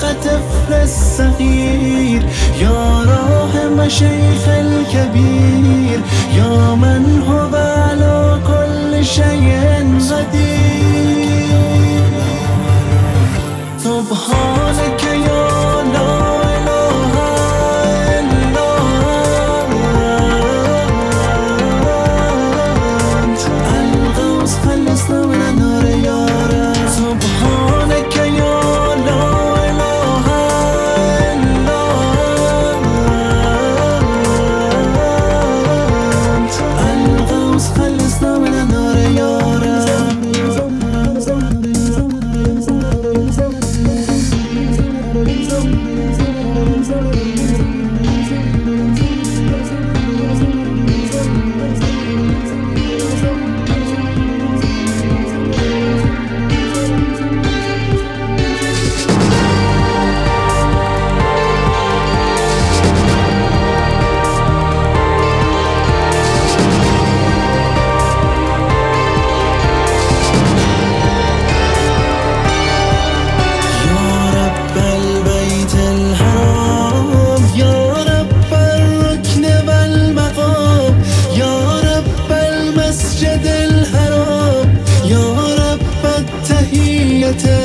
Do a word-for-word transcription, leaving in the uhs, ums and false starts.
طفل الصغير، يا راحم شيخ الكبير، يا من هو على كل شيء قدير. سبحانك يا لا إله إلا أنت، الغوث خلصنا من النار يا رب. سبحانك يا لا إله إلا أنت، الغوث خلصنا من النار يا رب. الحرام يا رب التحية